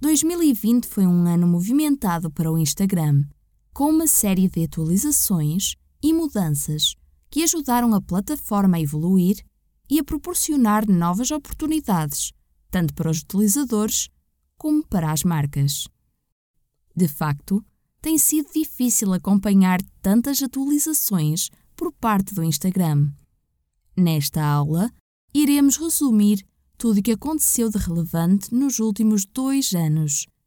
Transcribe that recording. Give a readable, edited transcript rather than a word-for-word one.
2020 foi um ano movimentado para o Instagram, com uma série de atualizações e mudanças que ajudaram a plataforma a evoluir e a proporcionar novas oportunidades, tanto para os utilizadores como para as marcas. De facto, tem sido difícil acompanhar tantas atualizações por parte do Instagram. Nesta aula, iremos resumir tudo o que aconteceu de relevante nos últimos 2 anos